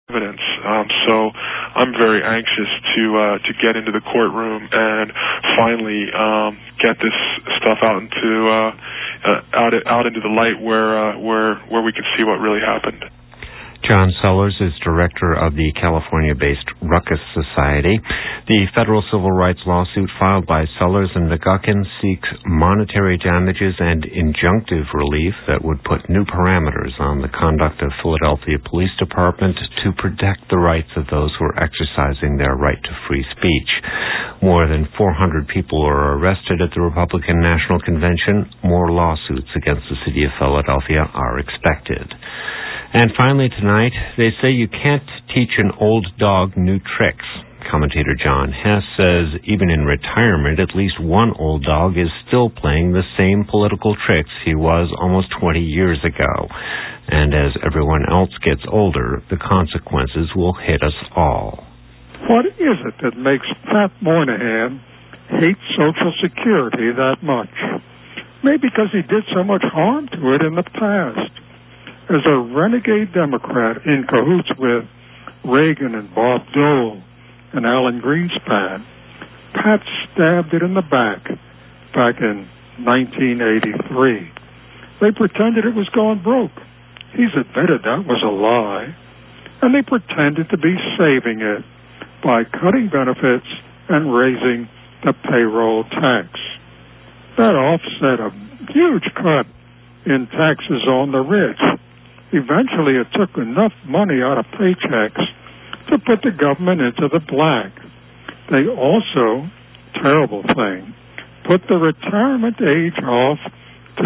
evidence. So I'm very anxious to get into the courtroom and finally get this stuff out into the light where we can see what really happened. John Sellers is director of the California-based Ruckus Society. The federal civil rights lawsuit filed by Sellers and McGuckin seeks monetary damages and injunctive relief that would put new parameters on the conduct of Philadelphia Police Department to protect the rights of those who are exercising their right to free speech. More than 400 people are arrested at the Republican National Convention. More lawsuits against the city of Philadelphia are expected. And finally tonight, they say you can't teach an old dog new tricks. Commentator John Hess says even in retirement, at least one old dog is still playing the same political tricks he was almost 20 years ago. And as everyone else gets older, the consequences will hit us all. What is it that makes Pat Moynihan hate Social Security that much? Maybe because he did so much harm to it in the past. As a renegade Democrat in cahoots with Reagan and Bob Dole and Alan Greenspan, Pat stabbed it in the back in 1983. They pretended it was going broke. He's admitted that was a lie. And they pretended to be saving it by cutting benefits and raising the payroll tax. That offset a huge cut in taxes on the rich. Eventually, it took enough money out of paychecks to put the government into the black. They also, terrible thing, put the retirement age off to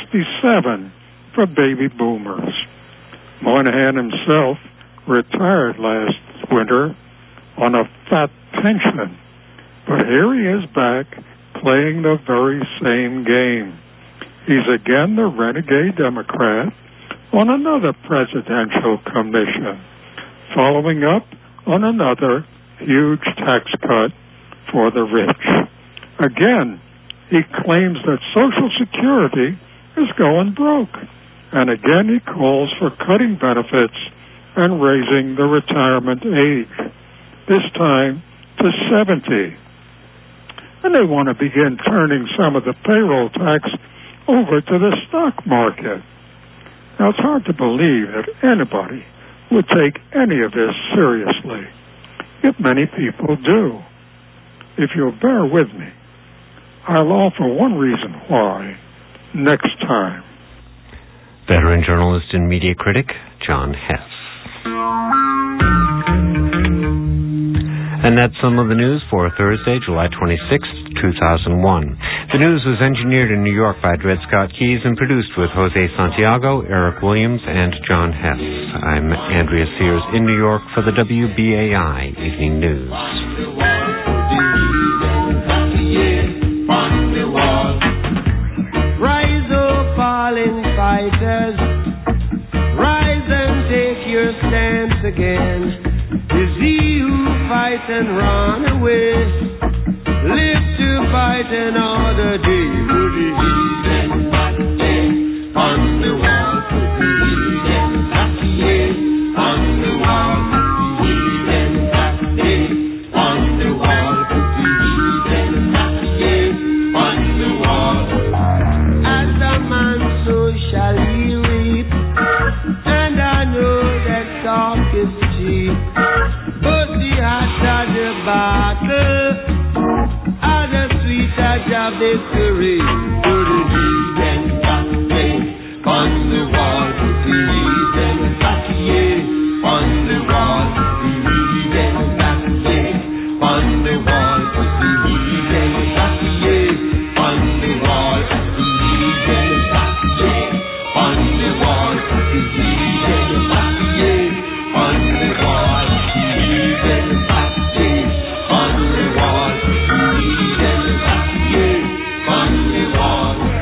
67 for baby boomers. Moynihan himself retired last winter on a fat pension, but here he is back playing the very same game. He's again the renegade Democrat on another presidential commission, following up on another huge tax cut for the rich. Again, he claims that Social Security is going broke. And again, he calls for cutting benefits and raising the retirement age, this time to 70. And they want to begin turning some of the payroll tax over to the stock market. Now, it's hard to believe that anybody would take any of this seriously, yet many people do. If you'll bear with me, I'll offer one reason why next time. Veteran journalist and media critic John Hess. And that's some of the news for Thursday, July 26th, 2001. The news was engineered in New York by Dred Scott Keys and produced with Jose Santiago, Eric Williams, and John Hess. I'm Andrea Sears in New York for the WBAI Evening News. Rise up, fallen fighters. Rise and take your stance again. Is he who fights and run away? Live to fight another day. Put the heathen back on the wall. Put the heathen back on the wall. Put the heathen back on the wall. Put the heathen back on the wall. As a man, so shall he reap. And I know that talk is cheap. But the hotter the battle, the sweeter job victory. Put the heathen back on the wall. Put the heathen back on the wall. Put the heathen back on the wall. Put the heathen back on the wall. Put the heathen back on the wall. Put the heathen back on the wall. Put the heathen back on the wall. On the wall.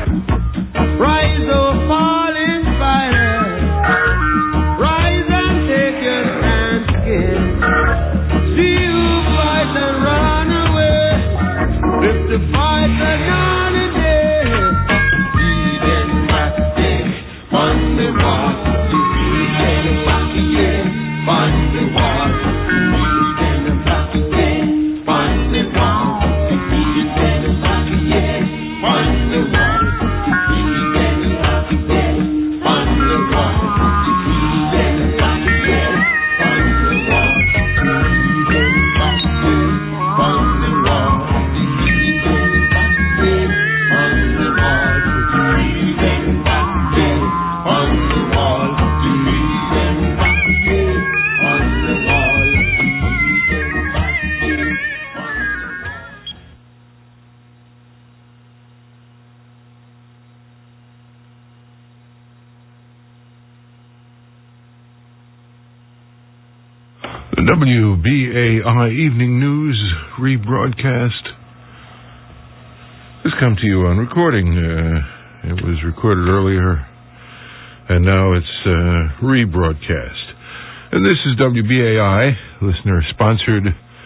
WBAI Evening News rebroadcast has come to you on recording. It was recorded earlier, and now it's rebroadcast. And this is WBAI, listener-sponsored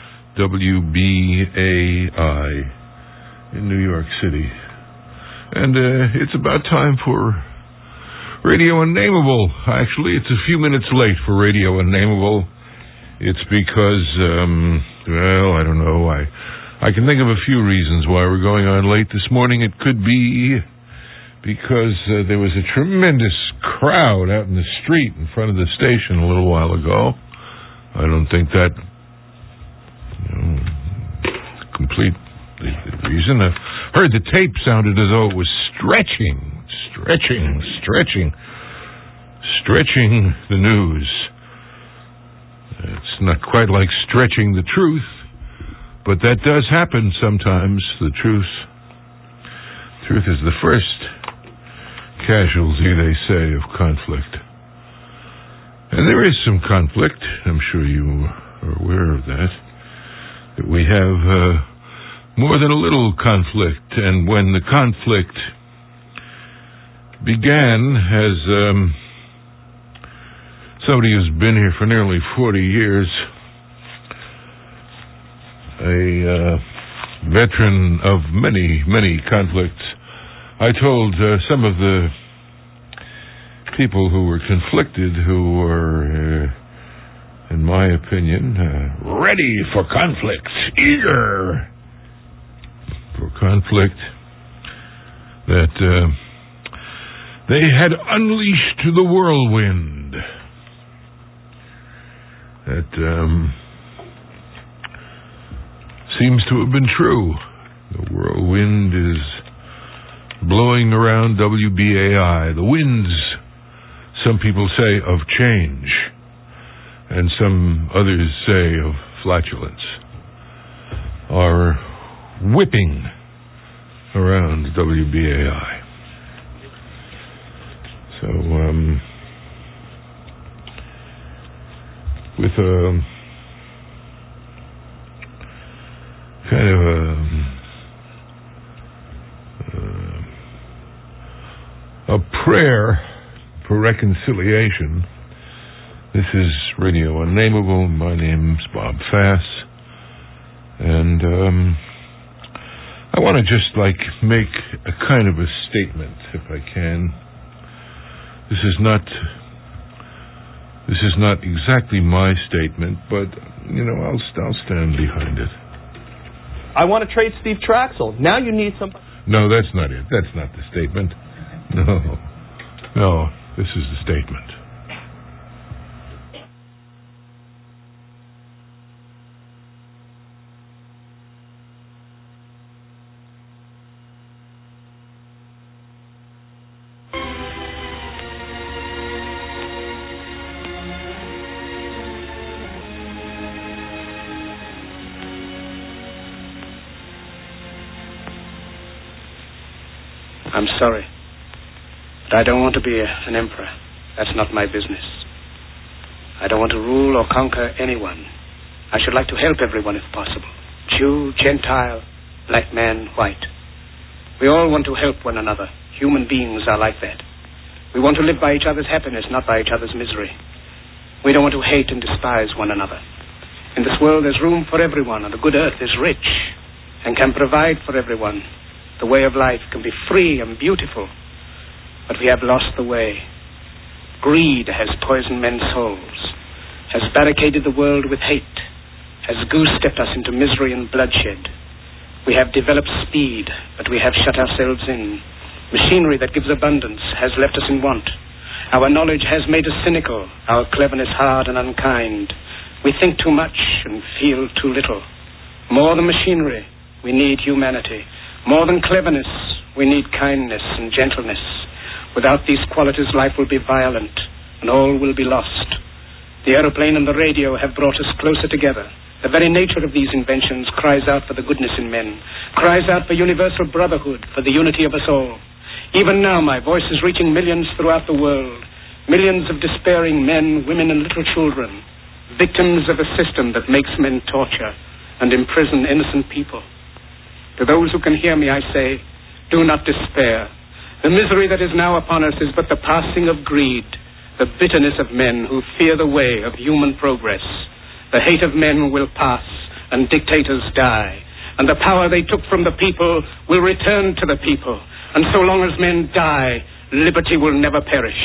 WBAI in New York City. And it's about time for Radio Unnameable. Actually, it's a few minutes late for Radio Unnameable. It's because, I don't know. I can think of a few reasons why we're going on late this morning. It could be because there was a tremendous crowd out in the street in front of the station a little while ago. I don't think that complete the reason. I heard the tape sounded as though it was stretching the news. It's not quite like stretching the truth, but that does happen sometimes. The truth is the first casualty, they say, of conflict. And there is some conflict. I'm sure you are aware of that we have more than a little conflict. And when the conflict began, as somebody who's been here for nearly 40 years, a veteran of many conflicts, I told some of the people who were conflicted, who were, in my opinion, ready for conflict, eager for conflict, that they had unleashed the whirlwind. That seems to have been true. The whirlwind is blowing around WBAI. The winds, some people say, of change, and some others say of flatulence, are whipping around WBAI. So, with a kind of a prayer for reconciliation. This is Radio Unnameable. My name's Bob Fass, and I want to just make a kind of a statement, if I can. This is not exactly my statement, but I'll stand behind it. I want to trade Steve Traxel. Now you need some. No, that's not it. That's not the statement. No, this is the statement. I'm sorry, but I don't want to be an emperor. That's not my business. I don't want to rule or conquer anyone. I should like to help everyone if possible. Jew, Gentile, black man, white. We all want to help one another. Human beings are like that. We want to live by each other's happiness, not by each other's misery. We don't want to hate and despise one another. In this world there's room for everyone, and the good earth is rich and can provide for everyone. The way of life can be free and beautiful, but we have lost the way. Greed has poisoned men's souls, has barricaded the world with hate, has goose-stepped us into misery and bloodshed. We have developed speed, but we have shut ourselves in. Machinery that gives abundance has left us in want. Our knowledge has made us cynical, our cleverness hard and unkind. We think too much and feel too little. More than machinery, we need humanity. More than cleverness, we need kindness and gentleness. Without these qualities, life will be violent, and all will be lost. The aeroplane and the radio have brought us closer together. The very nature of these inventions cries out for the goodness in men, cries out for universal brotherhood, for the unity of us all. Even now, my voice is reaching millions throughout the world, millions of despairing men, women, and little children, victims of a system that makes men torture and imprison innocent people. To those who can hear me, I say, do not despair. The misery that is now upon us is but the passing of greed, the bitterness of men who fear the way of human progress. The hate of men will pass, and dictators die, and the power they took from the people will return to the people. And so long as men die, liberty will never perish.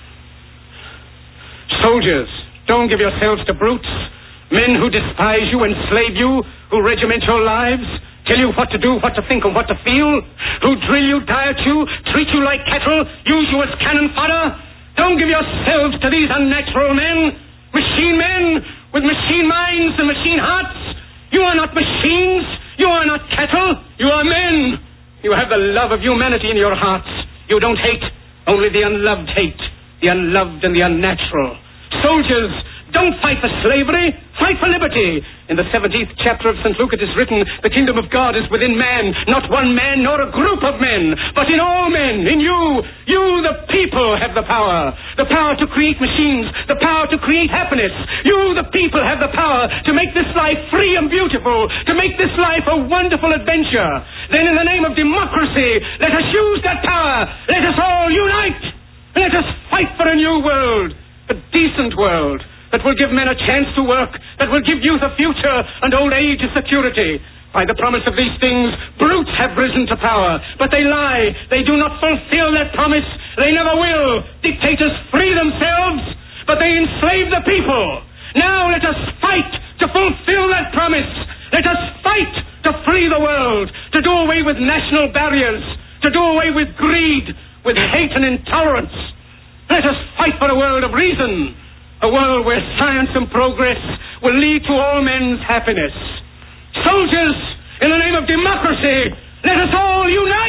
Soldiers, don't give yourselves to brutes, men who despise you, enslave you, who regiment your lives, tell you what to do, what to think, and what to feel, who drill you, diet you, treat you like cattle, use you as cannon fodder. Don't give yourselves to these unnatural men, machine men with machine minds and machine hearts. You are not machines. You are not cattle. You are men. You have the love of humanity in your hearts. You don't hate, only the unloved hate, the unloved and the unnatural. Soldiers, don't fight for slavery, fight for liberty. In the 17th chapter of St. Luke it is written, the kingdom of God is within man, not one man nor a group of men, but in all men, in you. You, the people, have the power to create machines, the power to create happiness. You, the people, have the power to make this life free and beautiful, to make this life a wonderful adventure. Then in the name of democracy, let us use that power. Let us all unite. Let us fight for a new world, a decent world, that will give men a chance to work, that will give youth a future and old age a security. By the promise of these things, brutes have risen to power, but they lie. They do not fulfill that promise. They never will. Dictators free themselves, but they enslave the people. Now let us fight to fulfill that promise. Let us fight to free the world, to do away with national barriers, to do away with greed, with hate and intolerance. Let us fight for a world of reason, a world where science and progress will lead to all men's happiness. Soldiers, in the name of democracy, let us all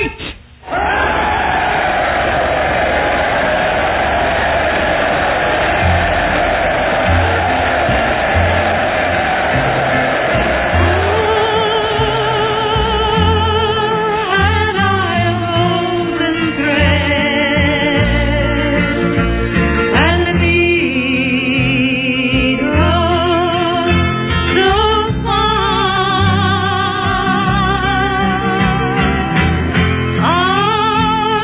unite! Oh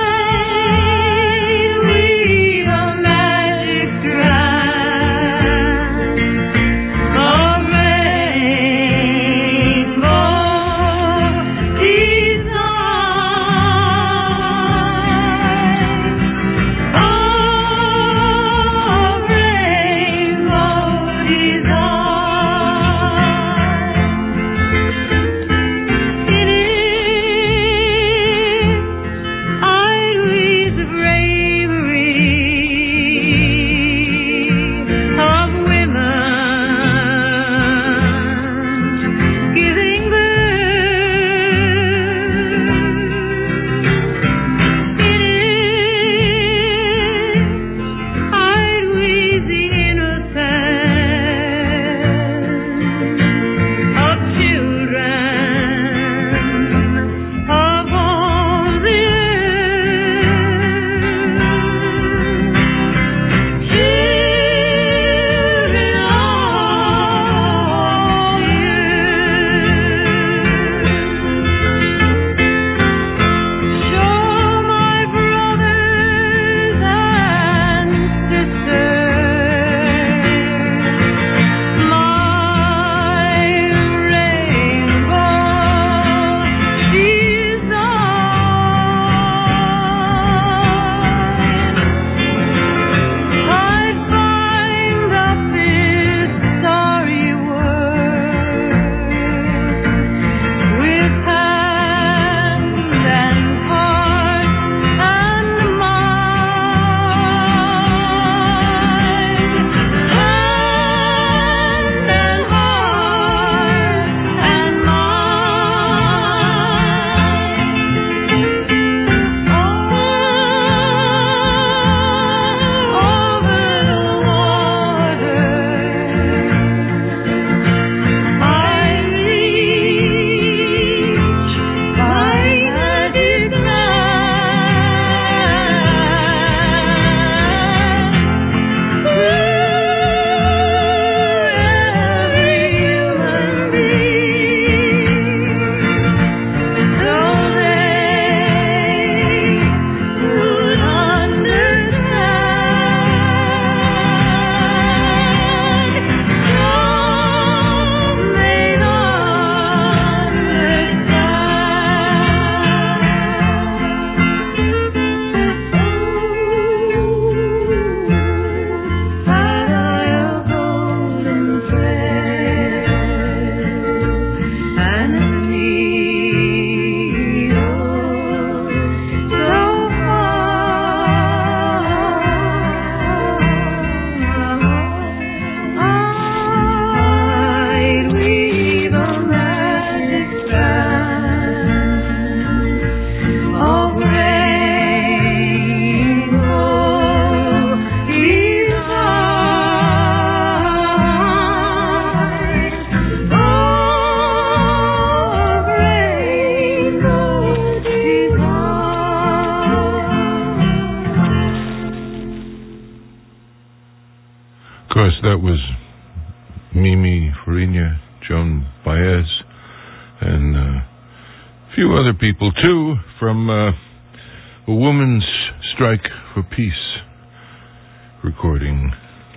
Fariña, Joan Baez, and a few other people, too, from a Woman's Strike for Peace recording.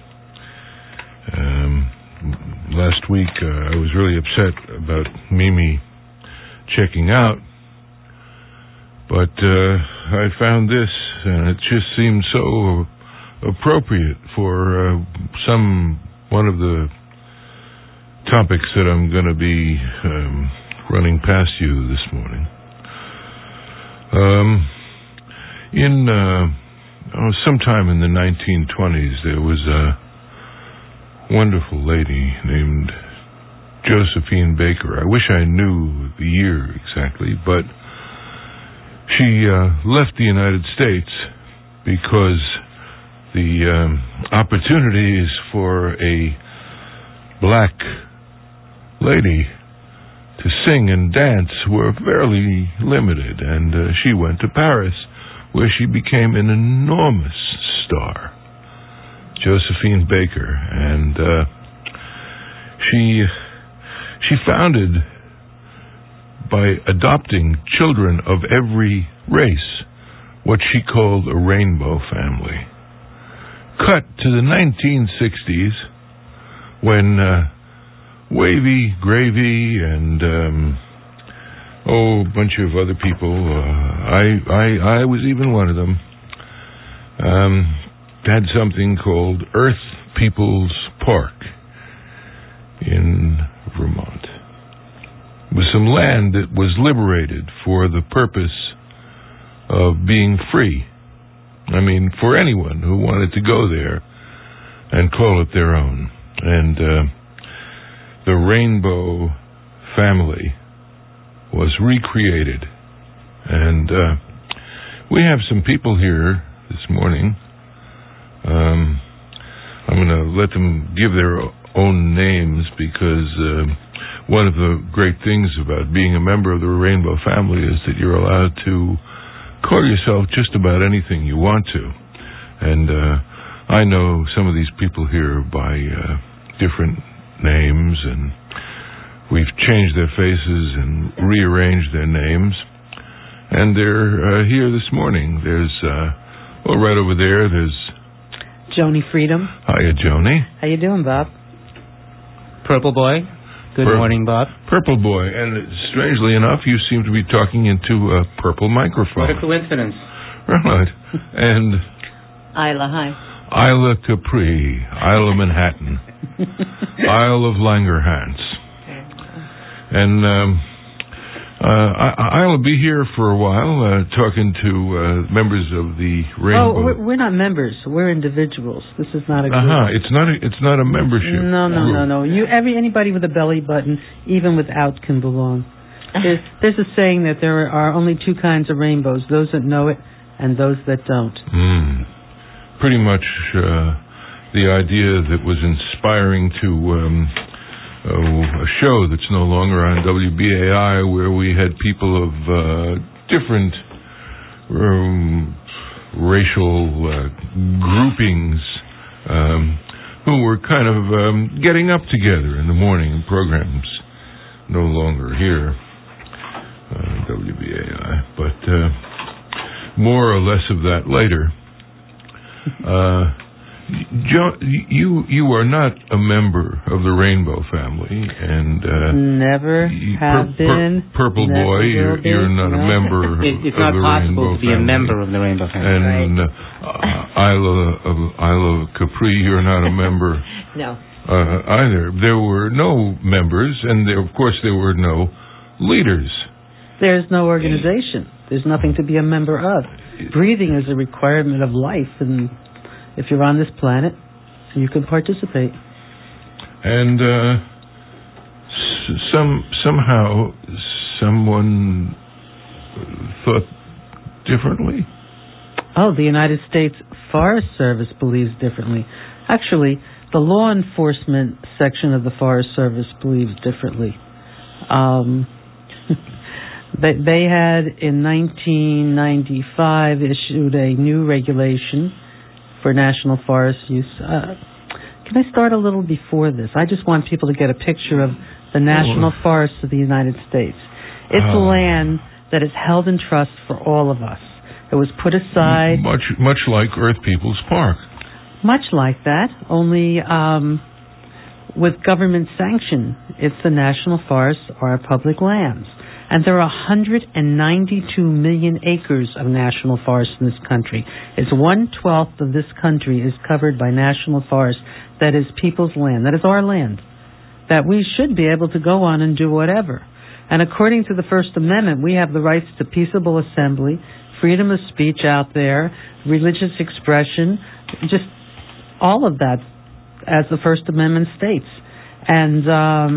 Last week, I was really upset about Mimi checking out, but I found this, and it just seemed so appropriate for one of the topics that I'm going to be running past you this morning. Sometime in the 1920s, there was a wonderful lady named Josephine Baker. I wish I knew the year exactly, but she left the United States because the opportunities for a black lady to sing and dance were fairly limited, and she went to Paris, where she became an enormous star, Josephine Baker, and she founded, by adopting children of every race, what she called a rainbow family. Cut to the 1960s, when Wavy, Gravy, and a bunch of other people, I was even one of them, had something called Earth People's Park in Vermont. It was some land that was liberated for the purpose of being free. I mean, for anyone who wanted to go there and call it their own. And the rainbow family was recreated. And we have some people here this morning. I'm going to let them give their own names, because one of the great things about being a member of the rainbow family is that you're allowed to call yourself just about anything you want to. And I know some of these people here by different names, and we've changed their faces and rearranged their names. And they're here this morning. There's, right over there, there's Joni Freedom. Hiya, Joni. How you doing, Bob? Purple Boy. Good morning, Bob. Purple Boy. And strangely enough, you seem to be talking into a purple microphone. What a coincidence. Right. And Isla, hi. Isla Capri, Isla Manhattan, Isle of Langerhans. And I'll be here for a while, talking to members of the Rainbow. Oh, we're not members. We're individuals. This is not a group. It's not a membership. No. Anybody with a belly button, even without, can belong. There's a saying that there are only two kinds of rainbows: those that know it and those that don't. Pretty much the idea that was inspiring to a show that's no longer on WBAI, where we had people of different racial groupings who were kind of getting up together in the morning in programs no longer here on WBAI, but more or less of that later. Joe, you are not a member of the Rainbow family, and never have been. Purple Boy, you're not a member of the Rainbow family. It's not possible to be a member of the Rainbow family. And Isla Capri, you're not a member. No. Either. There were no members, and of course there were no leaders. There's no organization. There's nothing to be a member of. Breathing is a requirement of life, and if you're on this planet, you can participate. And somehow someone thought differently? Oh, the United States Forest Service believes differently. Actually, the law enforcement section of the Forest Service believes differently. They had, in 1995, issued a new regulation for national forest use. Can I start a little before this? I just want people to get a picture of the National Forests of the United States. It's land that is held in trust for all of us. It was put aside... Much like Earth People's Park. Much like that, only with government sanction. It's the National Forests are public lands. And there are 192 million acres of national forest in this country. It's 1/12 of this country is covered by national forest. That is people's land. That is our land. That we should be able to go on and do whatever. And according to the First Amendment, we have the rights to peaceable assembly, freedom of speech out there, religious expression, just all of that, as the First Amendment states. And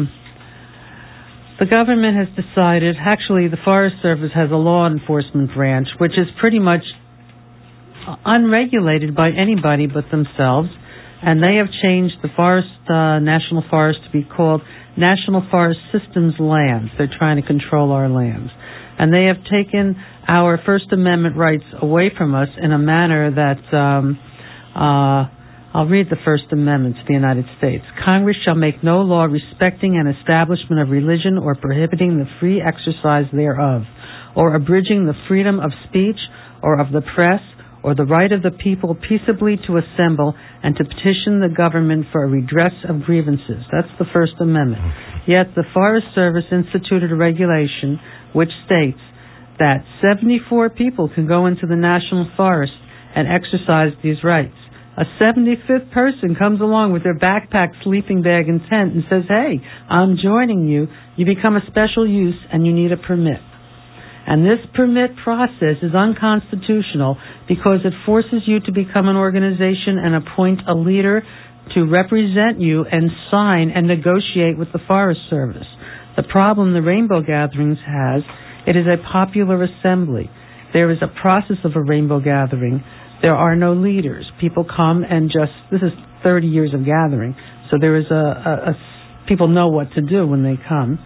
the government has decided, actually the Forest Service has a law enforcement branch, which is pretty much unregulated by anybody but themselves, and they have changed the National Forest to be called National Forest Systems Lands. They're trying to control our lands. And they have taken our First Amendment rights away from us in a manner that... I'll read the First Amendment to the United States. Congress shall make no law respecting an establishment of religion or prohibiting the free exercise thereof, or abridging the freedom of speech or of the press, or the right of the people peaceably to assemble and to petition the government for a redress of grievances. That's the First Amendment. Yet the Forest Service instituted a regulation which states that 74 people can go into the national forest and exercise these rights. A 75th person comes along with their backpack, sleeping bag, and tent and says, hey, I'm joining you. You become a special use and you need a permit. And this permit process is unconstitutional because it forces you to become an organization and appoint a leader to represent you and sign and negotiate with the Forest Service. The problem the Rainbow Gatherings has, it is a popular assembly. There is a process of a rainbow gathering. There are no leaders. People come and this is 30 years of gathering, so there is people know what to do when they come.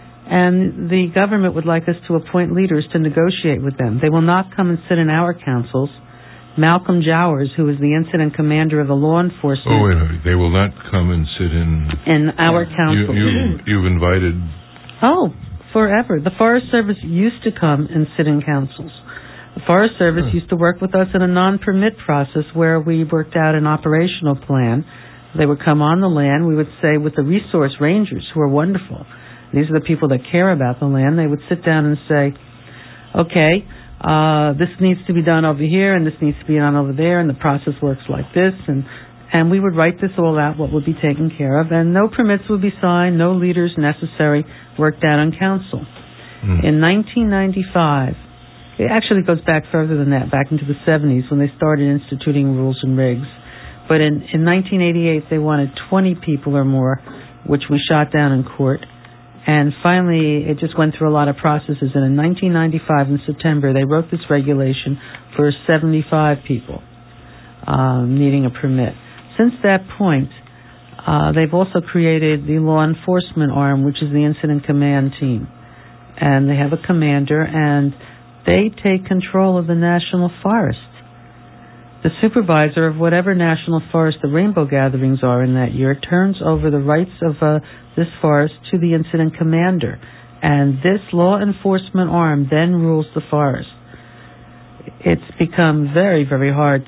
And the government would like us to appoint leaders to negotiate with them. They will not come and sit in our councils. Malcolm Jowers, who is the incident commander of the law enforcement... Oh, wait, they will not come and sit in our councils. You've invited... Oh, forever. The Forest Service used to come and sit in councils. The Forest Service used to work with us in a non-permit process where we worked out an operational plan. They would come on the land. We would say with the resource rangers, who are wonderful, these are the people that care about the land, they would sit down and say, okay, this needs to be done over here and this needs to be done over there, and the process works like this. And we would write this all out, what would be taken care of, and no permits would be signed, no leaders necessary, worked out on council. In 1995... It actually goes back further than that, back into the 70s when they started instituting rules and regs. But in 1988, they wanted 20 people or more, which we shot down in court. And finally, it just went through a lot of processes. And in 1995, in September, they wrote this regulation for 75 people needing a permit. Since that point, they've also created the law enforcement arm, which is the incident command team. And they have a commander, and they take control of the national forest. The supervisor of whatever national forest the rainbow gatherings are in that year turns over the rights of this forest to the incident commander. And this law enforcement arm then rules the forest. It's become very, very hard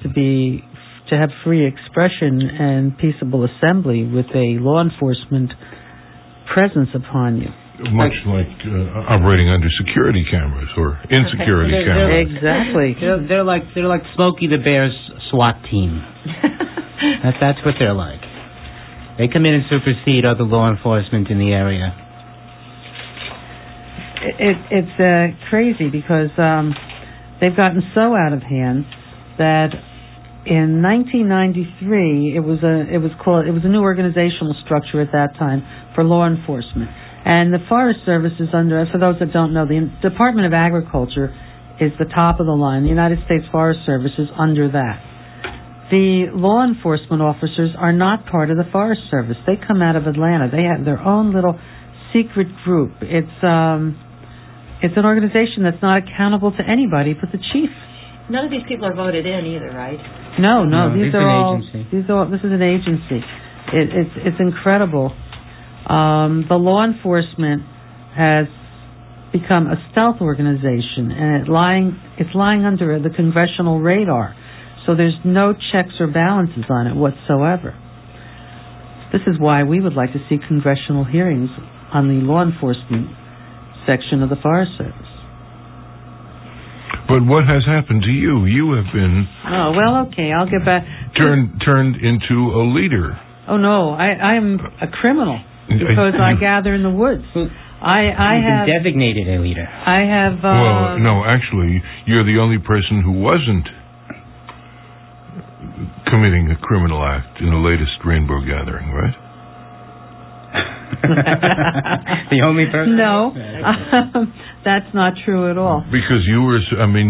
to have free expression and peaceable assembly with a law enforcement presence upon you. Much like operating under security cameras or insecurity cameras. Exactly. They're like Smokey the Bear's SWAT team. That's what they're like. They come in and supersede other law enforcement in the area. It's crazy because they've gotten so out of hand that in 1993 it was a new organizational structure at that time for law enforcement. And the Forest Service is under, for those that don't know, the Department of Agriculture is the top of the line. The United States Forest Service is under that. The law enforcement officers are not part of the Forest Service. They come out of Atlanta. They have their own little secret group. It's an organization that's not accountable to anybody but the chief. None of these people are voted in either, right? No. This is an agency. It's incredible. The law enforcement has become a stealth organization, and it's lying under the congressional radar. So there's no checks or balances on it whatsoever. This is why we would like to see congressional hearings on the law enforcement section of the Forest Service. But what has happened to you? You have been... Oh, well, okay, I'll get back. Turned into a leader. Oh, no, I am a criminal because I gather in the woods. I have been designated a leader. I have... well, no, actually, you're the only person who wasn't committing a criminal act in the latest rainbow gathering, right? The only person? No, that's not true at all. Because you were,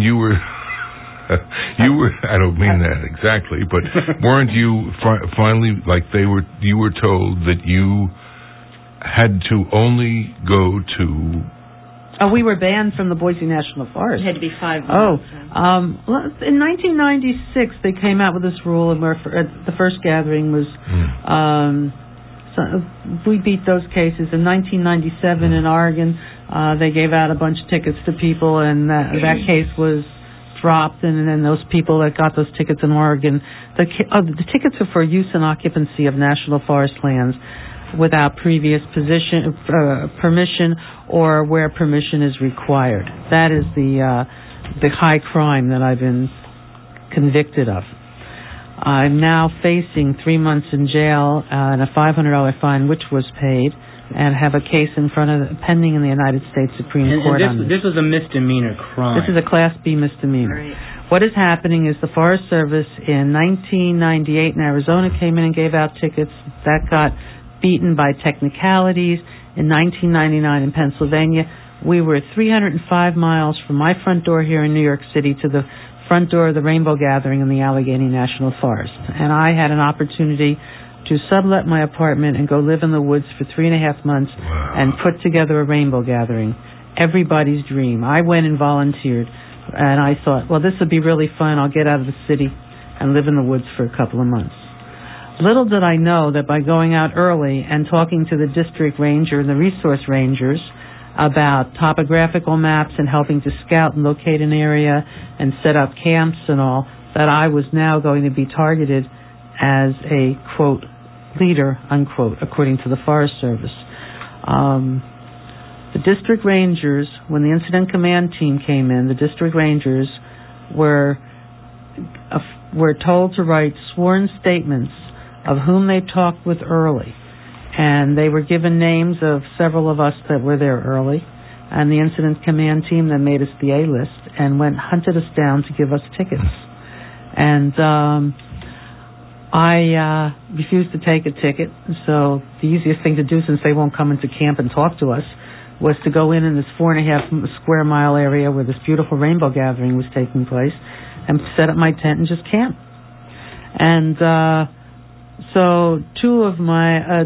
I don't mean that exactly, but weren't you finally, like you were told that you had to only go to... Oh, we were banned from the Boise National Forest. It had to be 5 months. Oh, in 1996 they came out with this rule, and the first gathering was... So we beat those cases. In 1997 in Oregon, they gave out a bunch of tickets to people, and that case was dropped, and then those people that got those tickets in Oregon, the tickets are for use and occupancy of national forest lands without previous permission or where permission is required. That is the high crime that I've been convicted of. I'm now facing 3 months in jail and a $500 fine, which was paid, and have a case pending in the United States Supreme Court on this. This was a misdemeanor crime. This is a Class B misdemeanor. Right. What is happening is the Forest Service in 1998 in Arizona came in and gave out tickets. That got beaten by technicalities. In 1999 in Pennsylvania, we were 305 miles from my front door here in New York City to the front door of the Rainbow Gathering in the Allegheny National Forest. And I had an opportunity to sublet my apartment and go live in the woods for 3.5 months and put together a Rainbow Gathering. Everybody's dream. I went and volunteered, and I thought, well, this would be really fun. I'll get out of the city and live in the woods for a couple of months. Little did I know that by going out early and talking to the district ranger and the resource rangers about topographical maps and helping to scout and locate an area and set up camps and all, that I was now going to be targeted as a, quote, leader, unquote, according to the Forest Service. The district rangers, when the incident command team came in, the district rangers were told to write sworn statements of whom they talked with early. And they were given names of several of us that were there early. And the incident command team then made us the A-list and hunted us down to give us tickets. And I refused to take a ticket. So the easiest thing to do, since they won't come into camp and talk to us, was to go in this 4.5 square mile area where this beautiful Rainbow Gathering was taking place and set up my tent and just camp. And so two of my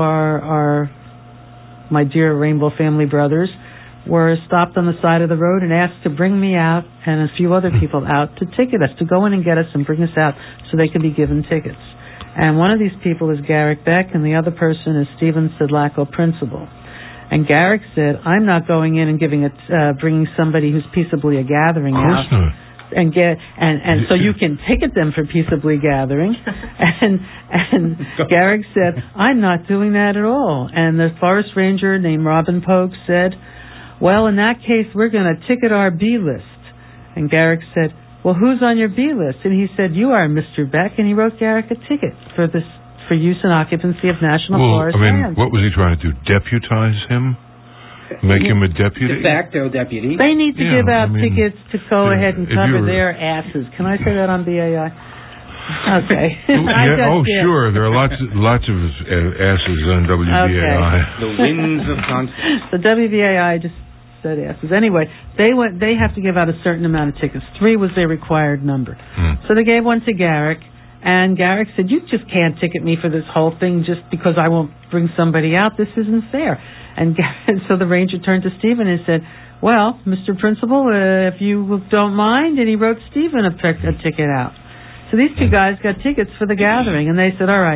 dear Rainbow family brothers were stopped on the side of the road and asked to bring me out and a few other people out to ticket us, to go in and get us and bring us out so they could be given tickets. And one of these people is Garrick Beck, and the other person is Stephen Sidlaco, principal. And Garrick said, I'm not going in and bringing somebody who's peaceably a gathering out. And so you can ticket them for peaceably gathering. And Garrick said, I'm not doing that at all. And the forest ranger named Robin Pogue said, well, in that case, we're going to ticket our B list. And Garrick said, well, who's on your B list? And he said, you are Mr. Beck. And he wrote Garrick a ticket for use and occupancy of national forest lands. What was he trying to do? Deputize him? Make him a deputy? De facto deputy. They need to give out tickets to go ahead and cover their asses. Can I say that on BAI? Okay. Sure. There are lots of asses on WBAI. Okay. The winds of constant. The WBAI just said asses. Anyway, they have to give out a certain amount of tickets. 3 was their required number. So they gave one to Garrick, and Garrick said, you just can't ticket me for this whole thing just because I won't bring somebody out. This isn't fair. And so the ranger turned to Stephen and said, well, Mr. Principal, if you don't mind, and he wrote Stephen a ticket out. So these two guys got tickets for the gathering, and they said, all right,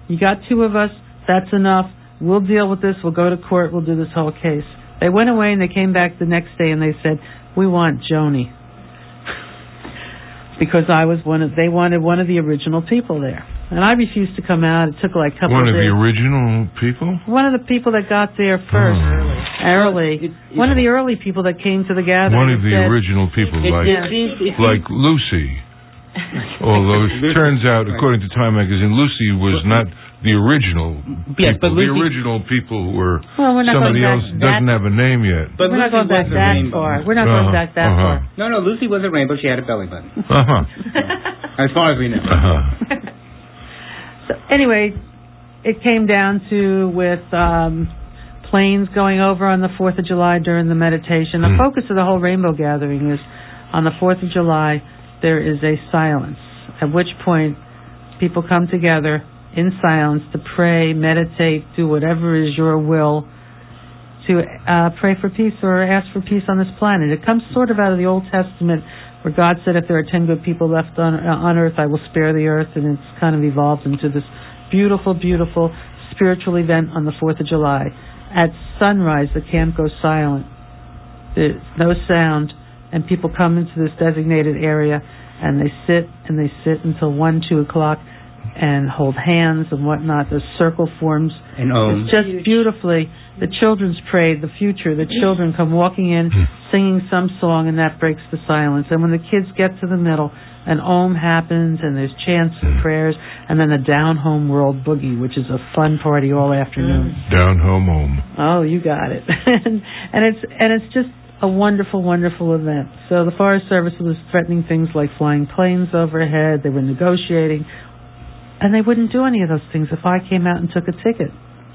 You got 2 of us. That's enough. We'll deal with this. We'll go to court. We'll do this whole case. They went away and they came back the next day and they said, we want Joni. Because they wanted one of the original people there. And I refused to come out. It took like a couple of days. One of the original people? One of the people that got there first. Early. One of the early people that came to the gathering. One of the original people, like Lucy. Although it turns out, according to Time magazine, Lucy was not the original people. But the original people were somebody else doesn't have a name yet. But we're not going back that far. We're not going back that far. No, Lucy was a rainbow. She had a belly button. As far as we know. So anyway, it came down to with planes going over on the 4th of July during the meditation. The focus of the whole rainbow gathering is on the 4th of July, there is a silence, at which point people come together in silence to pray, meditate, do whatever is your will to pray for peace or ask for peace on this planet. It comes sort of out of the Old Testament where God said, if there are 10 good people left on earth, I will spare the earth, and it's kind of evolved into this beautiful, beautiful spiritual event on the 4th of July. At sunrise, the camp goes silent. There's no sound, and people come into this designated area, and they sit until 1, 2 o'clock, and hold hands and whatnot. The circle forms. And it's just beautifully. The children's parade, the future. The children come walking in, singing some song, and that breaks the silence. And when the kids get to the middle, an Om happens, and there's chants and prayers, and then the Down Home World Boogie, which is a fun party all afternoon. Down Home Om. Oh, you got it. and it's just a wonderful, wonderful event. So the Forest Service was threatening things like flying planes overhead. They were negotiating. And they wouldn't do any of those things if I came out and took a ticket.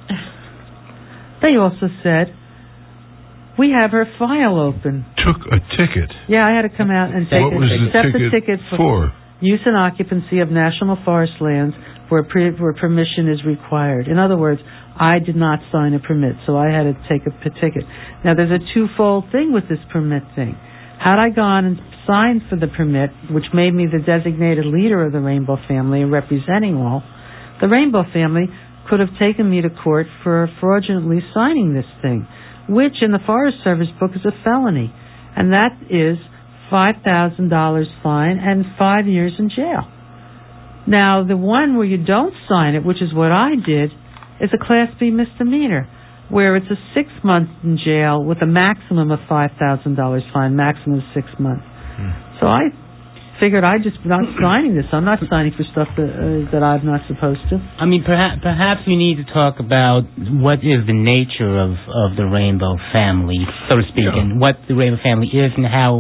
They also said, we have her file open. Took a ticket? Yeah, I had to come out and accept the ticket for use and occupancy of national forest lands where permission is required. In other words, I did not sign a permit, so I had to take a ticket. Now, there's a twofold thing with this permit thing. Had I gone and signed for the permit, which made me the designated leader of the Rainbow family and representing all, the Rainbow family could have taken me to court for fraudulently signing this thing, which in the Forest Service book is a felony, and that is $5,000 fine and 5 years in jail. Now, the one where you don't sign it, which is what I did, is a Class B misdemeanor, where it's a 6 months in jail with a maximum of $5,000 fine, maximum of 6 months. So I figured I'm just not signing this. I'm not signing for stuff that I'm not supposed to. I mean, perhaps we need to talk about what is the nature of the Rainbow family, so to speak, and what the Rainbow family is and how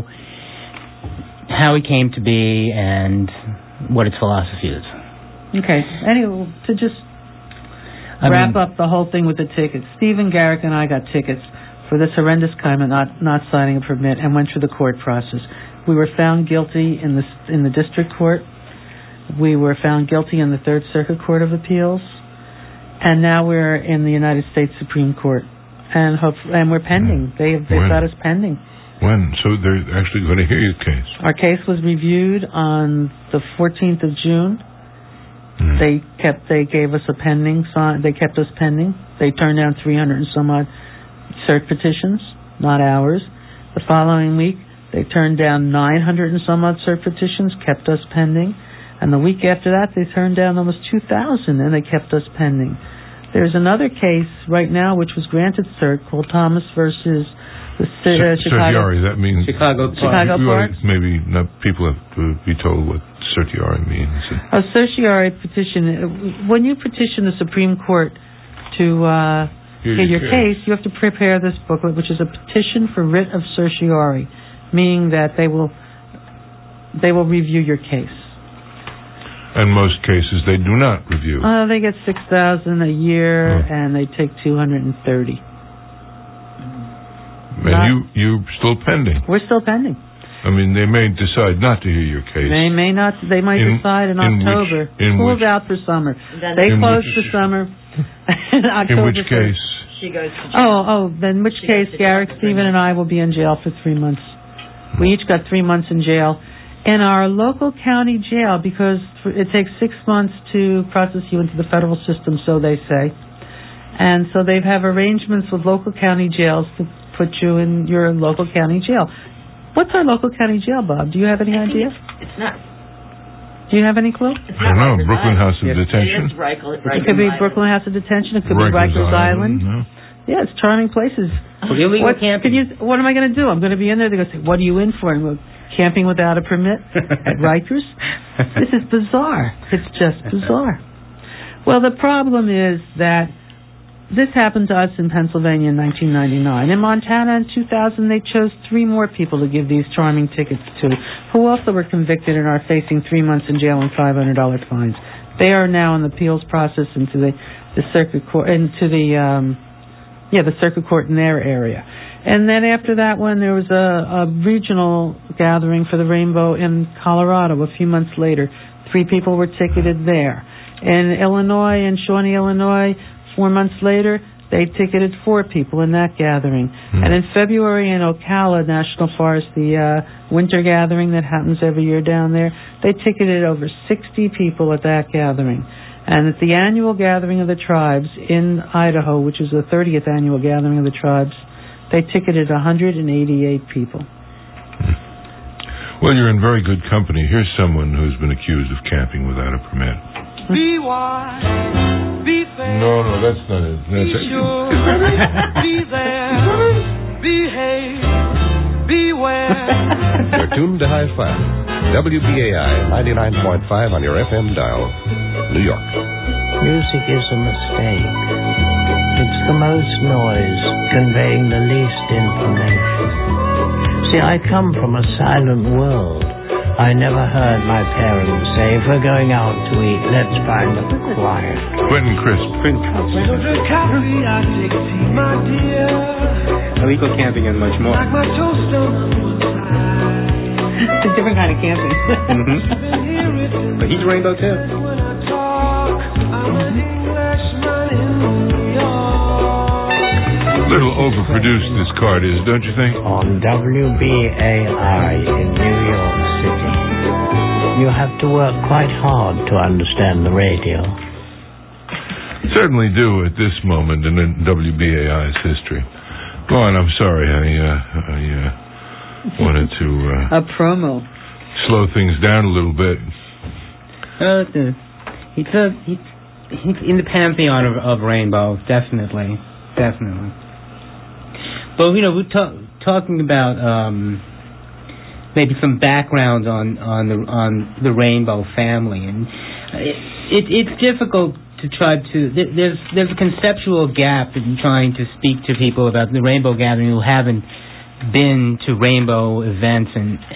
it came to be and what its philosophy is. Okay. Anyway, to just wrap up the whole thing with the tickets. Stephen Garrick and I got tickets for this horrendous crime of not signing a permit and went through the court process. We were found guilty in the district court. We were found guilty in the Third Circuit Court of Appeals, and now we're in the United States Supreme Court, and we're pending. They've got us pending. When? So they're actually going to hear your case. Our case was reviewed on the 14th of June. They gave us a pending sign. They kept us pending. They turned down 300 and some odd cert petitions, not ours. The following week, they turned down 900 and some odd cert petitions, kept us pending. And the week after that, they turned down almost 2,000, and they kept us pending. There's another case right now which was granted cert called Thomas versus the Chicago. Certiorari, that means Chicago Park. Maybe not, people have to be told what certiorari means. A certiorari petition, when you petition the Supreme Court to get your case, you have to prepare this booklet, which is a petition for writ of certiorari, meaning that they will review your case. And most cases they do not review. They get $6,000 a year, and they take $230. And you're still pending. We're still pending. I mean, they may decide not to hear your case. They may not. They might decide in October. School's out for summer. They close for summer. In October. In which case? She goes to jail. Then in which case, Garrick, Stephen, and I will be in jail for 3 months. We each got 3 months in jail. In our local county jail, because it takes 6 months to process you into the federal system, so they say. And so they have arrangements with local county jails to put you in your local county jail. What's our local county jail, Bob? Do you have any idea? It's not. Do you have any clue? I don't know. Brooklyn House of Detention? It could be Brooklyn House of Detention. It could be Rikers Island. No. Yeah, it's charming places. Illegal camping. What am I going to do? I'm going to be in there. They're going to say, what are you in for? And we're camping without a permit at Rikers? This is bizarre. It's just bizarre. Well, the problem is that this happened to us in Pennsylvania in 1999. In Montana in 2000, they chose 3 more people to give these charming tickets to, who also were convicted and are facing 3 months in jail and $500 fines. They are now in the appeals process into the circuit court, into the circuit court in their area. And then after that one, there was a regional gathering for the Rainbow in Colorado a few months later. 3 people were ticketed there. In Illinois, in Shawnee, Illinois, 4 months later, they ticketed 4 people in that gathering. And in February in Ocala National Forest, the winter gathering that happens every year down there, they ticketed over 60 people at that gathering. And at the annual gathering of the tribes in Idaho, which is the 30th annual gathering of the tribes, they ticketed 188 people. Well, you're in very good company. Here's someone who's been accused of camping without a permit. Be wise, be fair. No, that's not it. That's be sure, be there, behave, beware. You're tuned to High Five. WBAI 99.5 on your FM dial, New York. Music is a mistake. It's the most noise, conveying the least information. See, I come from a silent world. I never heard my parents say, if we're going out to eat, let's find it quiet. Quentin Crisp. Illegal camping and much more. It's a different kind of camping. But he's Rainbow too. A little overproduced this card is, don't you think? On WBAI in New York City. You have to work quite hard to understand the radio. Certainly do at this moment in WBAI's history. Go on, I'm sorry. I wanted to... a promo. Slow things down a little bit. He's in the pantheon of Rainbow, definitely. But, we're talking about maybe some background on the Rainbow family, and it's difficult to try to. There's a conceptual gap in trying to speak to people about the Rainbow Gathering who haven't been to Rainbow events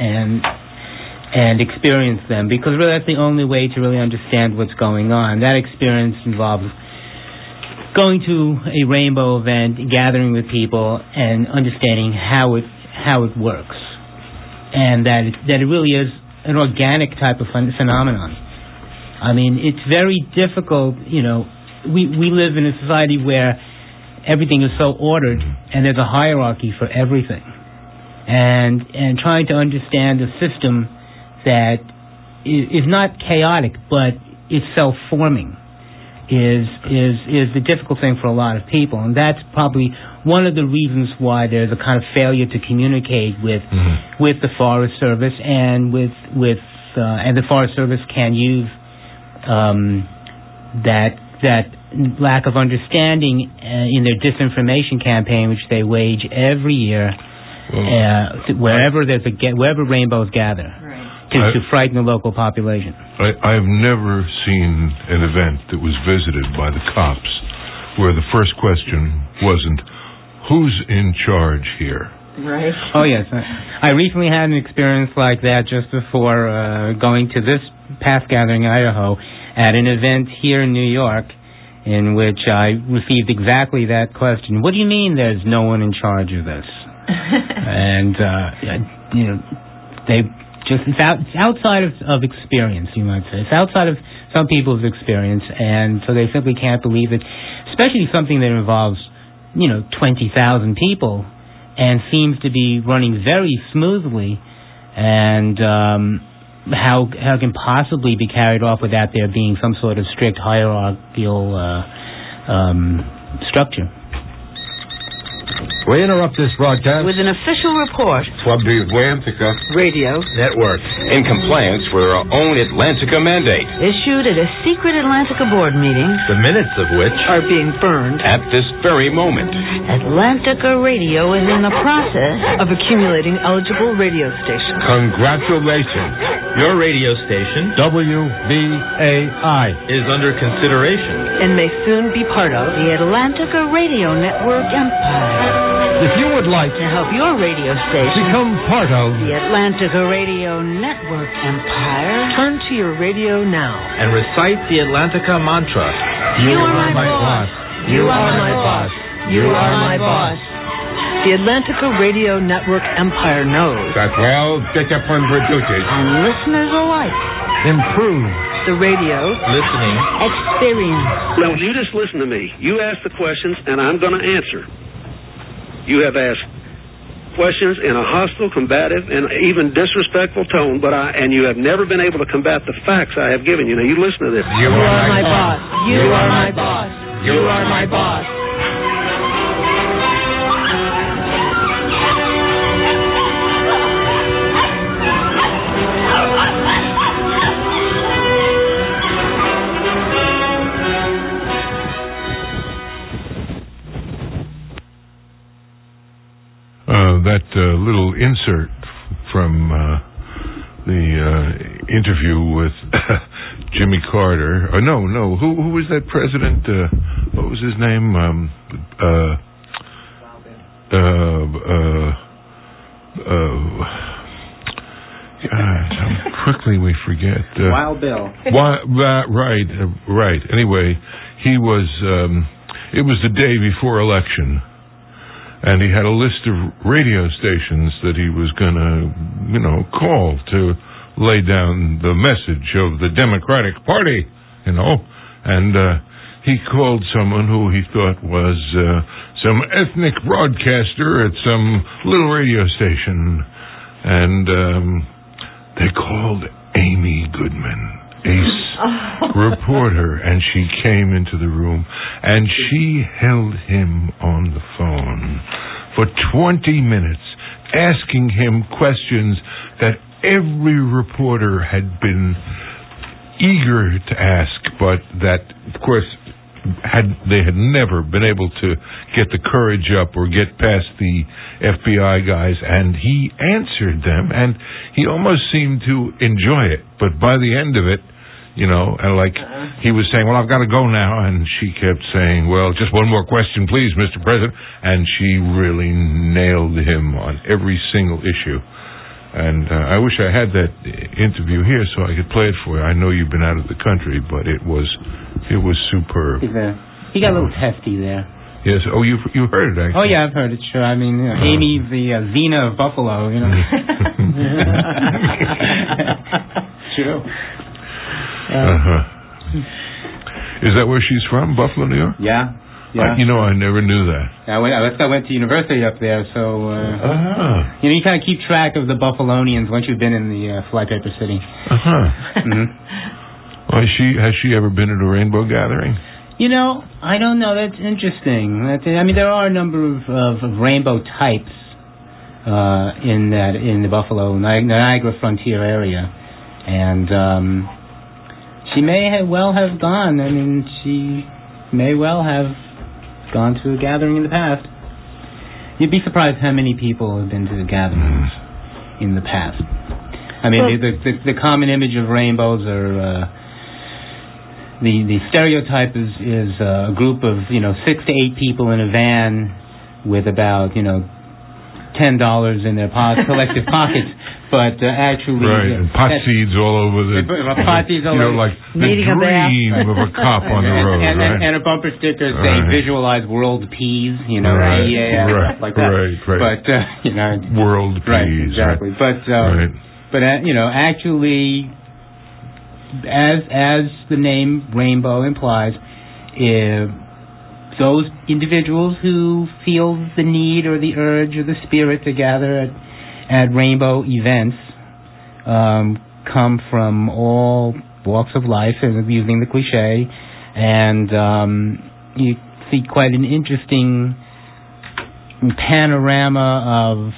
and experienced them, because really that's the only way to really understand what's going on. That experience involves going to a Rainbow event, gathering with people, and understanding how it works, and that it really is an organic type of phenomenon. I mean, it's very difficult. We live in a society where everything is so ordered, and there's a hierarchy for everything, and trying to understand a system that is not chaotic but is self-forming is the difficult thing for a lot of people, and that's probably one of the reasons why there's a kind of failure to communicate with the Forest Service, and and the Forest Service can use that lack of understanding in their disinformation campaign, which they wage every year wherever rainbows gather. To frighten the local population. I've never seen an event that was visited by the cops where the first question wasn't, who's in charge here? Right. Oh, yes. I recently had an experience like that just before going to this past gathering in Idaho at an event here in New York, in which I received exactly that question. What do you mean there's no one in charge of this? And, it's outside of experience, you might say. It's outside of some people's experience, and so they simply can't believe it, especially something that involves, 20,000 people and seems to be running very smoothly. And how can possibly be carried off without there being some sort of strict hierarchical structure. We interrupt this broadcast with an official report. Club de Atlantica Radio Network. In compliance with our own Atlantica mandate. Issued at a secret Atlantica board meeting. The minutes of which are being burned at this very moment. Atlantica Radio is in the process of accumulating eligible radio stations. Congratulations. Your radio station, WBAI, is under consideration and may soon be part of the Atlantica Radio Network empire. If you would like to help your radio station become part of the Atlantica Radio Network empire, turn to your radio now and recite the Atlantica mantra. You are my boss. You are my boss. You are my boss. The Atlantica Radio Network empire knows that well-disciplined producers and listeners alike improve the radio listening experience. Now, you just listen to me. You ask the questions, and I'm going to answer. You have asked questions in a hostile, combative, and even disrespectful tone, and you have never been able to combat the facts I have given you. Now, you listen to this. You are my boss. You are my boss. You are my boss. That little insert from the interview with Jimmy Carter. No. Who was that president? What was his name? Quickly we forget. Wild Bill. Right. Anyway, he was. It was the day before election. And he had a list of radio stations that he was going to, call to lay down the message of the Democratic Party, And he called someone who he thought was some ethnic broadcaster at some little radio station. And they called Amy Goodman, ace reporter, and she came into the room and she held him on the phone for 20 minutes asking him questions that every reporter had been eager to ask, but that, of course, they had never been able to get the courage up or get past the FBI guys, and he answered them, and he almost seemed to enjoy it. But by the end of it, he was saying, well, I've got to go now, and she kept saying, well, just one more question, please, Mr. President, and she really nailed him on every single issue. And I wish I had that interview here so I could play it for you. I know you've been out of the country, but it was superb. He got a little hefty there. Yes. Oh, you heard it, actually. Oh, yeah, I've heard it, sure. I mean, Amy, the Xena of Buffalo, True. Is that where she's from, Buffalo, New York? Yeah. I never knew that. I went to university up there, so you kind of keep track of the Buffalonians once you've been in the Flypaper City. Well, has she ever been at a rainbow gathering? I don't know. That's interesting. There are a number of rainbow types in the Buffalo Niagara Frontier area, and she may well have gone. She may well have gone to a gathering in the past. You'd be surprised how many people have been to the gatherings in the past. The common image of rainbows are the stereotype is a group of 6 to 8 people in a van with about $10 in their collective pockets. But actually... Right, and pot seeds all over the... Pot seeds all over. Like the dream of a cop on the road, and a bumper sticker saying, visualize world peas, like that. Right. But, world peas. Right, exactly. Right. But actually, as the name Rainbow implies, those individuals who feel the need or the urge or the spirit to gather at rainbow events come from all walks of life, using the cliche, and you see quite an interesting panorama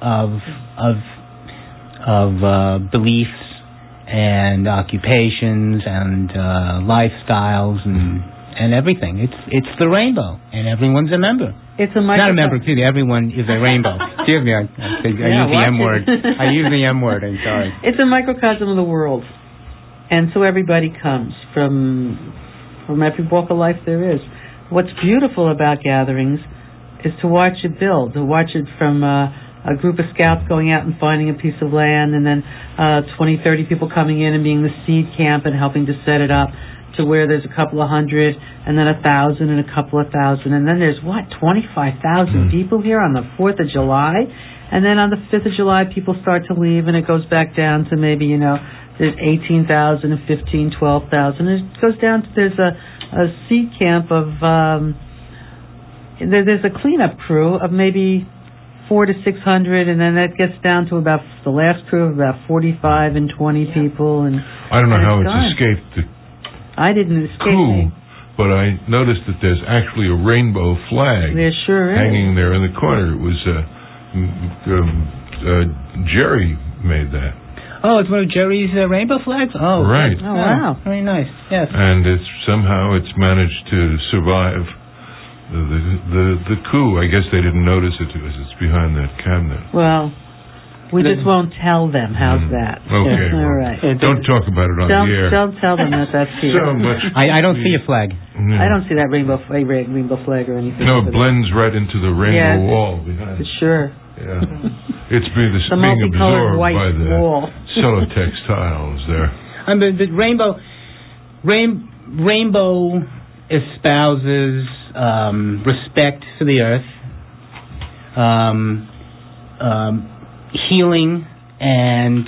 of beliefs and occupations and lifestyles and everything. It's the rainbow, and everyone's a member. It's a not a member, excuse me. Everyone is a rainbow. Excuse me, I use the M word. I use the M word. I'm sorry. It's a microcosm of the world, and so everybody comes from every walk of life there is. What's beautiful about gatherings is to watch it build, to watch it from a group of scouts going out and finding a piece of land, and then 20, 30 people coming in and being the seed camp and helping to set it up, to where there's a couple of hundred, and then 1,000 and a couple of thousand, and then there's 25,000 people here on the 4th of July, and then on the 5th of July people start to leave, and it goes back down to maybe, there's 18,000 and 15, 12,000. It goes down to, there's a seed camp of, there's a cleanup crew of maybe 400 to 600, and then that gets down to about the last crew of about 45 and 20 people. And I don't know how it's escaped the I didn't escape coup, but I noticed that there's actually a rainbow flag hanging there in the corner. It was Jerry made that. Oh, it's one of Jerry's rainbow flags? Oh, right. Oh, wow. Very nice. Yes. And it's managed to survive the coup. I guess they didn't notice it because it's behind that cabinet. Well, we just won't tell them. How's that? Okay. All right. Don't talk about it on the air. Don't tell them that's here. So much. I don't see a flag. No. I don't see that rainbow flag or anything. No, it blends right into the rainbow wall behind. Sure. Yeah. It's being absorbed by the Celotex tiles there. The rainbow espouses respect for the earth, healing, and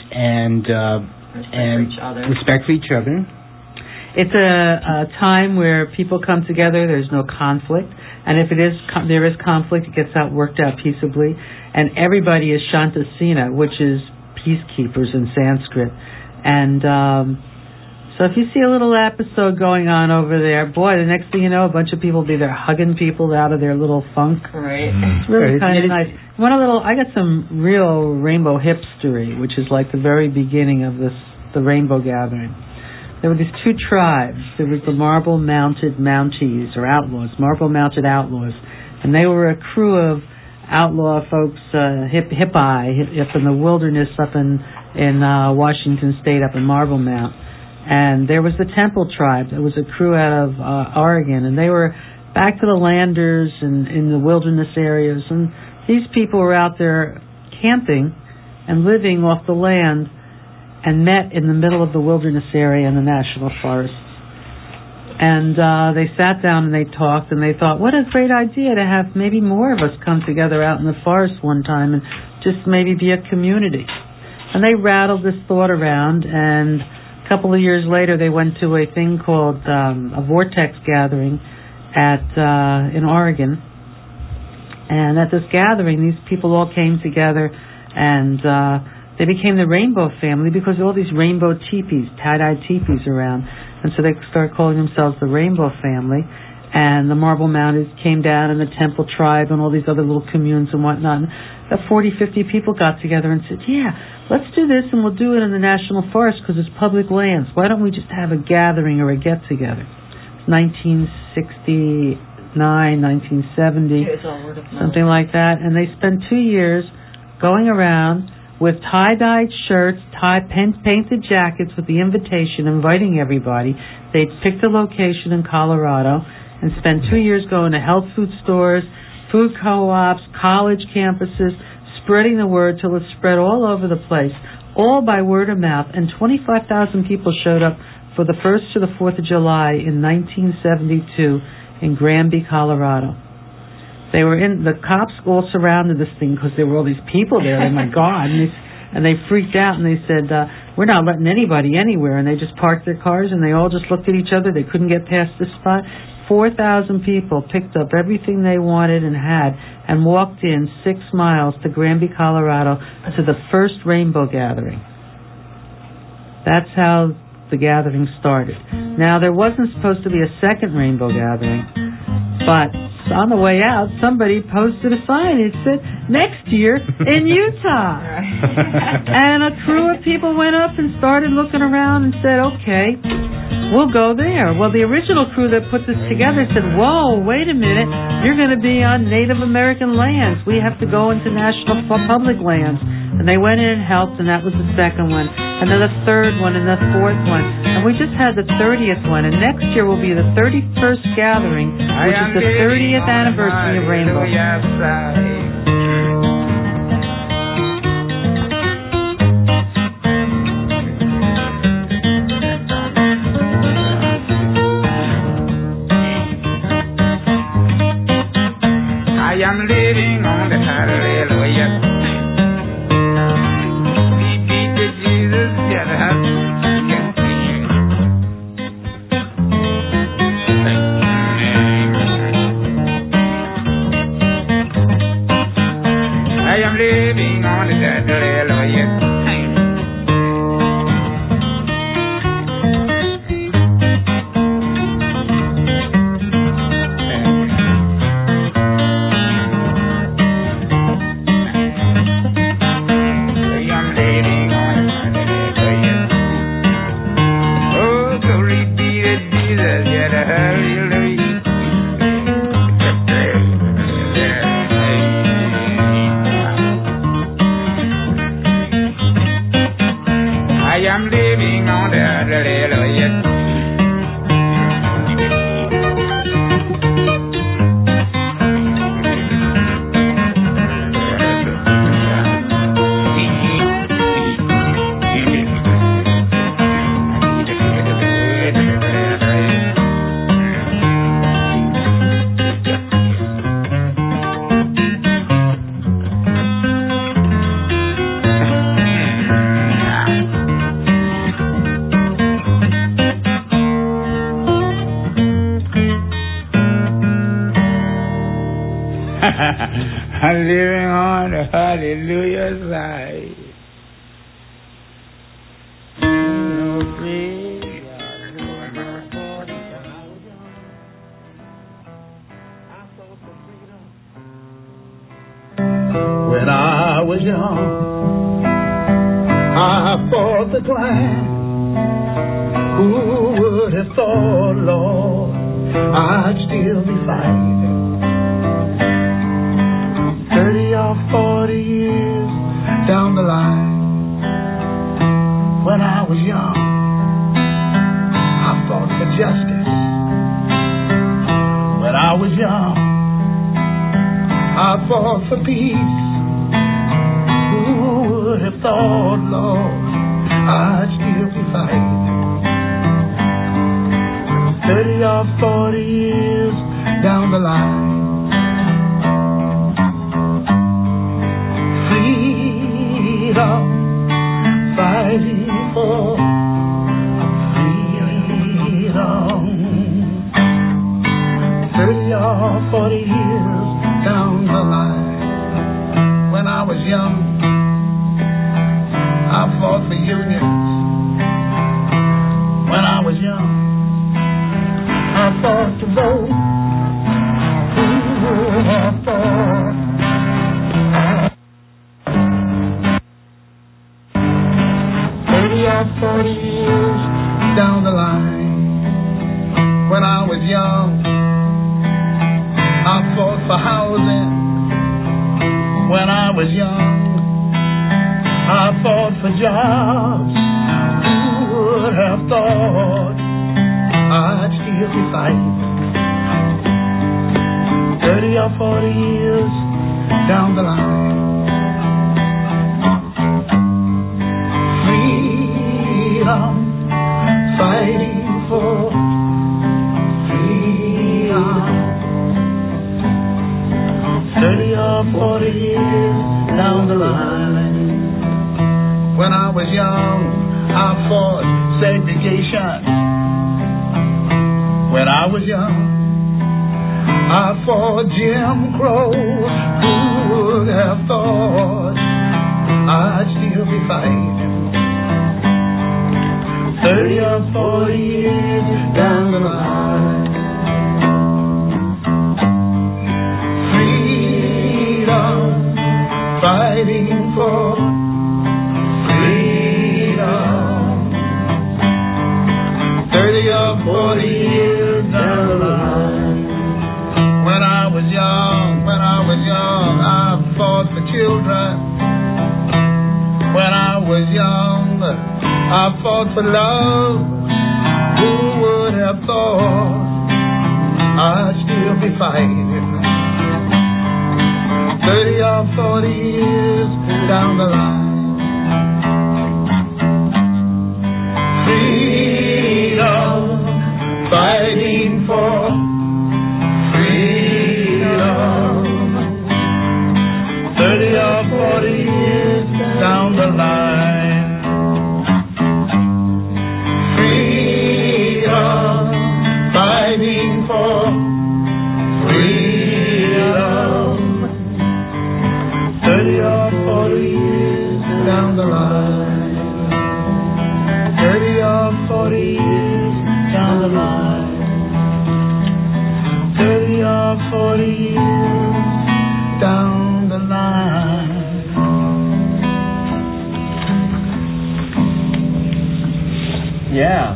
respect for each other. It's a time where people come together. There's no conflict, and if there is conflict, it gets worked out peaceably. And everybody is Shantasena, which is peacekeepers in Sanskrit. And so if you see a little episode going on over there, boy, the next thing you know, a bunch of people will be there hugging people out of their little funk. Right. It's really kind of nice. I got some real rainbow hipstery, which is like the very beginning of the rainbow gathering. There were these two tribes. There was the marble-mounted Mounties, or outlaws, marble-mounted outlaws. And they were a crew of outlaw folks, hippi, up in the wilderness up in Washington State, up in Marble Mount. And there was the Temple tribe. It was a crew out of Oregon, and they were back to the landers and in the wilderness areas. And these people were out there camping and living off the land, and met in the middle of the wilderness area in the national forests. And they sat down and they talked, and they thought, what a great idea to have maybe more of us come together out in the forest one time and just maybe be a community. And they rattled this thought around, and a couple of years later they went to a thing called a Vortex gathering in Oregon. And at this gathering, these people all came together, and they became the Rainbow family because all these rainbow teepees, tie-dye teepees around. And so they started calling themselves the Rainbow family. And the Marble Mounties came down, and the Temple tribe, and all these other little communes and whatnot. And about 40, 50 people got together and said, yeah, let's do this, and we'll do it in the National Forest because it's public lands. Why don't we just have a gathering or a get-together? 1969, 1970, something like that. And they spent 2 years going around with tie-dyed shirts, painted jackets with the invitation, inviting everybody. They'd picked a location in Colorado and spent 2 years going to health food stores, food co-ops, college campuses, spreading the word till it spread all over the place, all by word of mouth. And 25,000 people showed up for the 1st to the 4th of July in 1972 in Granby, Colorado. They were the cops all surrounded this thing because there were all these people there. Oh, my God. And they freaked out, and they said, we're not letting anybody anywhere. And they just parked their cars, and they all just looked at each other. They couldn't get past this spot. 4,000 people picked up everything they wanted and had and walked in 6 miles to Granby, Colorado to the first Rainbow Gathering. That's how the gathering started. Now, there wasn't supposed to be a second rainbow gathering, but on the way out, somebody posted a sign. It said, next year in Utah. And a crew of people went up and started looking around and said, okay, we'll go there. Well, the original crew that put this together said, whoa, wait a minute, you're going to be on Native American lands. We have to go into national public lands. And they went in and helped, and that was the second one. And then the third one, and the fourth one. And we just had the 30th one. And next year will be the 31st gathering, which is the 30th anniversary of Rainbow. I am living on the hallelujah. Living on the hallelujah. I'm living on the hallelujah side. When I was young, I fought the Klan. Who would have thought, Lord, I'd still be fighting? 30 or 40 years down the line. When I was young, I fought for justice. When I was young, I fought for peace. Who would have thought, Lord, I'd still be fighting? 30 or 40 years down the line. Freedom, fighting for freedom. 30 or 40 years down the line. When I was young, I fought for unions. When I was young, I fought to vote. Ooh, I fought. 30 or 40 years down the line. When I was young, I fought for housing. When I was young, I fought for jobs. Who would have thought I'd still be fighting? 30 or 40 years down the line. Freedom, fighting for freedom. 30 or 40 years down the line. When I was young, I fought segregation. When I was young, I fought Jim Crow. Who would have thought I'd still be fighting? 30 or 40 years down the line. Freedom, fighting for freedom. 30 or 40 years down the line. When I was young, I fought for children. When I was young, I fought for love. Who would have thought I'd still be fighting 30 or 40 years down the line? Freedom, fighting for freedom. 30 or 40 years down the line. Freedom, fighting for freedom. 30 or 40 years down the line. 30 or 40 years down the line. 30 or 40 years down the line. Yeah.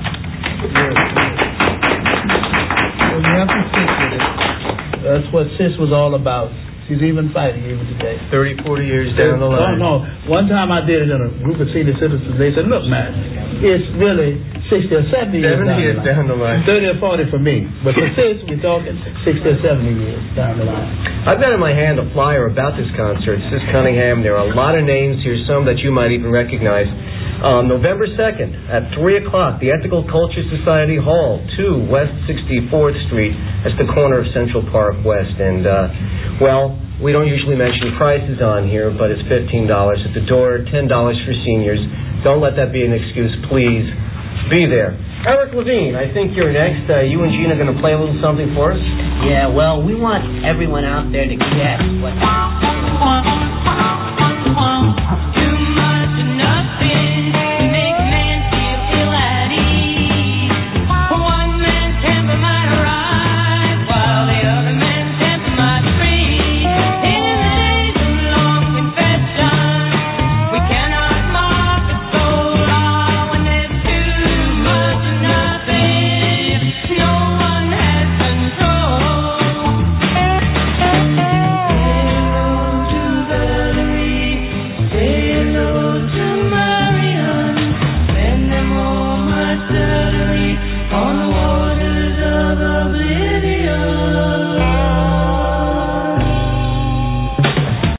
Well, you have to stick with it. That's what Sis was all about. She's even fighting even today. 30, 40 years down the line. No. One time I did it in a group of senior citizens. They said, look, man, it's really 60 or 70 years down the line. 30 or 40 for me. But for Sis, we're talking 60 or 70 years down the line. I've got in my hand a flyer about this concert. Sis Cunningham. There are a lot of names here, some that you might even recognize. November 2nd at 3 o'clock, the Ethical Culture Society Hall, 2 West 64th Street. That's the corner of Central Park West. And, well, we don't usually mention prices on here, but it's $15 at the door, $10 for seniors. Don't let that be an excuse. Please be there. Eric Levine, I think you're next. You and Gene are going to play a little something for us. Yeah, well, we want everyone out there to guess what